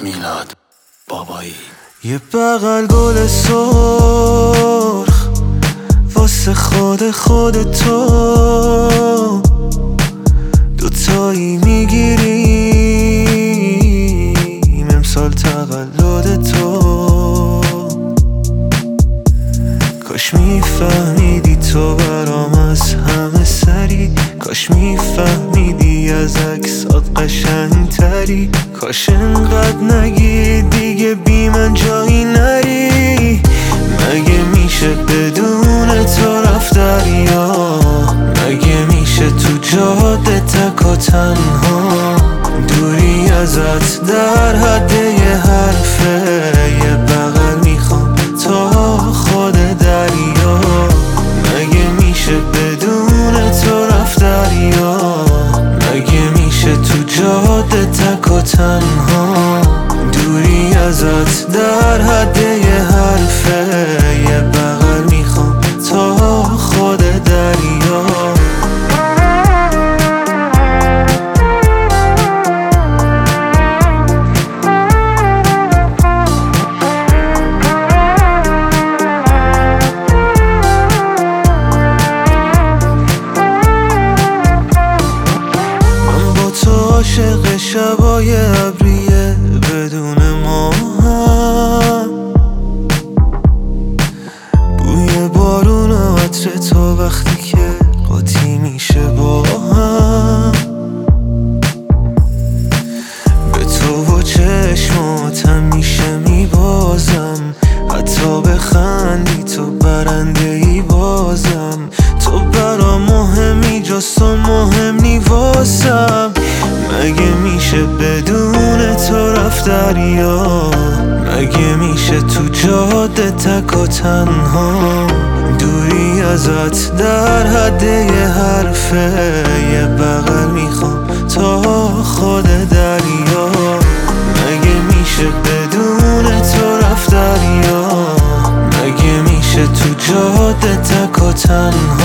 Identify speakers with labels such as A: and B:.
A: میلاد بابایی.
B: یه بغل گل سرخ واسه خود تو، دوتایی میگیریم امسال تولد تو. کاش میفهمیدی تو برام از همه سری، کاش میفهمیدی از عکسات قشنگتری، کاش انقدر نگی دیگه بی من جایی نری. مگه میشه بدون تو رفت دریا؟ مگه میشه تو جاده تک و تنها؟ دوری ازت در حد یه حرفه، یه بغل میخوام تا خود دریا. مگه میشه بدون تو رفت دریا؟ مگه میشه تو جاده تک و تنها؟ دوری ازت در حد یه حرفه، یه بغل میخوام تا خود دریا. عاشق شبای ابریه بدون ما هم، بوی بارون و عطر تو وقتی که قاطی میشه با هم. به تو و چشماتم میشه میبازم، حتی بخندی تو برنده ای بازم. تو برا مهمی جز تو مهم نی واسم. مگه میشه بدون تو رفت دریا؟ مگه میشه تو جاده تک و تنها؟ دوری ازت در حد یه حرفه، یه بغل میخوام تا خود دریا. مگه میشه بدون تو رفت دریا؟ مگه میشه تو جاده تک و تنها؟